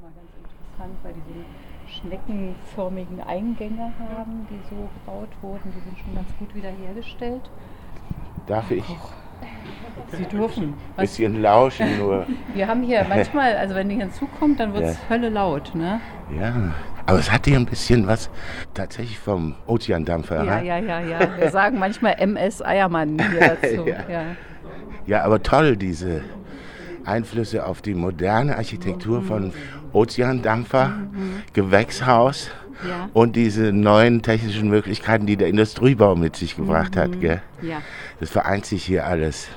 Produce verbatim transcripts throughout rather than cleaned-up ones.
immer ganz interessant, weil die so schneckenförmigen Eingänge haben, die so gebaut wurden. Die sind schon ganz gut wiederhergestellt. Darf ich? Sie dürfen. Ein bisschen lauschen nur. Wir haben hier manchmal, also wenn die hinzukommt, dann wird es Ja. Hölle laut, ne? Ja, aber es hat hier ein bisschen was tatsächlich vom Ozeandampfer. Ja, ne? ja, ja, ja. Wir sagen manchmal M S Eiermann hier dazu. Ja. Ja. Ja, aber toll, diese Einflüsse auf die moderne Architektur von Ozeandampfer, Gewächshaus Ja. und diese neuen technischen Möglichkeiten, die der Industriebau mit sich gebracht hat. Gell? Ja. Das vereint sich hier alles.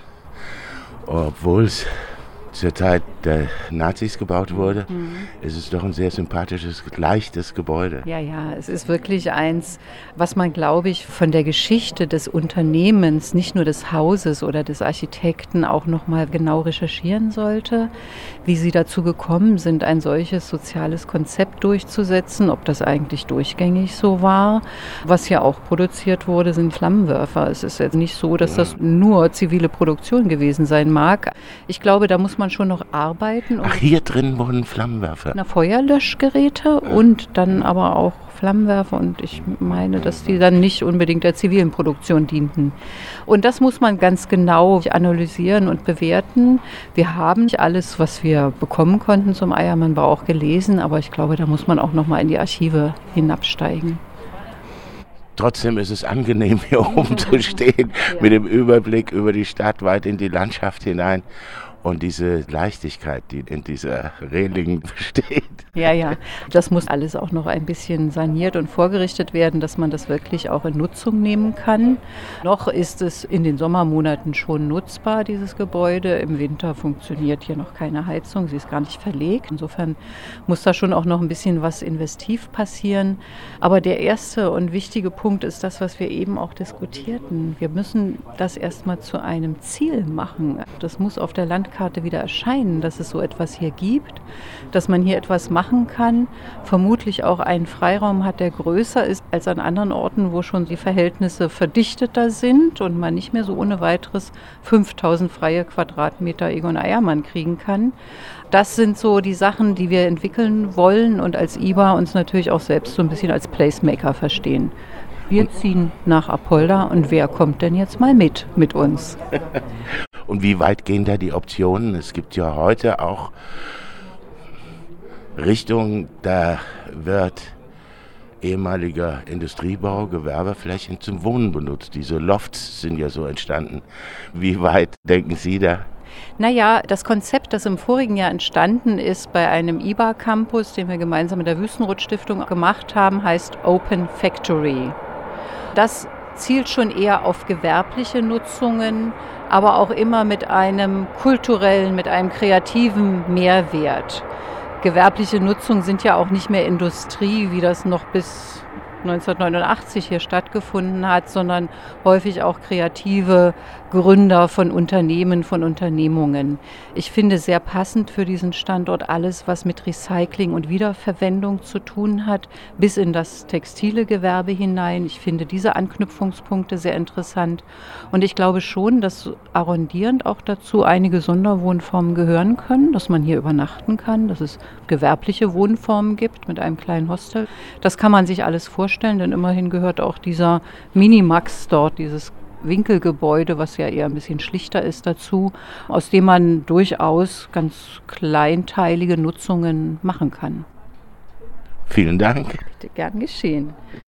Obwohl es zur Zeit der Nazis gebaut wurde, ist es doch ein sehr sympathisches, leichtes Gebäude. Ja, ja, es ist wirklich eins, was man, glaube ich, von der Geschichte des Unternehmens, nicht nur des Hauses oder des Architekten, auch nochmal genau recherchieren sollte, wie sie dazu gekommen sind, ein solches soziales Konzept durchzusetzen, ob das eigentlich durchgängig so war. Was ja auch produziert wurde, sind Flammenwerfer. Es ist jetzt nicht so, dass das nur zivile Produktion gewesen sein mag. Ich glaube, da muss man schon noch arbeiten. Ach, hier drin wurden Flammenwerfer. Na, Feuerlöschgeräte und dann aber auch Flammenwerfer, und ich meine, dass die dann nicht unbedingt der zivilen Produktion dienten. Und das muss man ganz genau analysieren und bewerten. Wir haben nicht alles, was wir bekommen konnten zum Eiermannbau, auch gelesen, aber ich glaube, da muss man auch noch mal in die Archive hinabsteigen. Trotzdem ist es angenehm, hier oben zu stehen, mit dem Überblick über die Stadt weit in die Landschaft hinein. Und diese Leichtigkeit, die in dieser Reling besteht. Ja, ja, das muss alles auch noch ein bisschen saniert und vorgerichtet werden, dass man das wirklich auch in Nutzung nehmen kann. Noch ist es in den Sommermonaten schon nutzbar, dieses Gebäude. Im Winter funktioniert hier noch keine Heizung, sie ist gar nicht verlegt. Insofern muss da schon auch noch ein bisschen was investiv passieren. Aber der erste und wichtige Punkt ist das, was wir eben auch diskutierten. Wir müssen das erstmal zu einem Ziel machen. Das muss auf der Landkarte wieder erscheinen, dass es so etwas hier gibt, dass man hier etwas machen kann, vermutlich auch einen Freiraum hat, der größer ist als an anderen Orten, wo schon die Verhältnisse verdichteter sind und man nicht mehr so ohne weiteres fünftausend freie Quadratmeter Egon Eiermann kriegen kann. Das sind so die Sachen, die wir entwickeln wollen und als I B A uns natürlich auch selbst so ein bisschen als Placemaker verstehen. Wir ziehen nach Apolda und wer kommt denn jetzt mal mit mit uns? Und wie weit gehen da die Optionen? Es gibt ja heute auch Richtungen, da wird ehemaliger Industriebau, Gewerbeflächen zum Wohnen benutzt. Diese Lofts sind ja so entstanden. Wie weit denken Sie da? Naja, das Konzept, das im vorigen Jahr entstanden ist bei einem I B A-Campus, den wir gemeinsam mit der Wüstenrot-Stiftung gemacht haben, heißt Open Factory. Das zielt schon eher auf gewerbliche Nutzungen, aber auch immer mit einem kulturellen, mit einem kreativen Mehrwert. Gewerbliche Nutzung sind ja auch nicht mehr Industrie, wie das noch bis neunzehnhundertneunundachtzig hier stattgefunden hat, sondern häufig auch kreative Gründer von Unternehmen, von Unternehmungen. Ich finde sehr passend für diesen Standort alles, was mit Recycling und Wiederverwendung zu tun hat, bis in das textile Gewerbe hinein. Ich finde diese Anknüpfungspunkte sehr interessant und ich glaube schon, dass arrondierend auch dazu einige Sonderwohnformen gehören können, dass man hier übernachten kann, dass es gewerbliche Wohnformen gibt mit einem kleinen Hostel. Das kann man sich alles vorstellen, denn immerhin gehört auch dieser Minimax dort, dieses Winkelgebäude, was ja eher ein bisschen schlichter ist, dazu, aus dem man durchaus ganz kleinteilige Nutzungen machen kann. Vielen Dank. Bitte gern geschehen.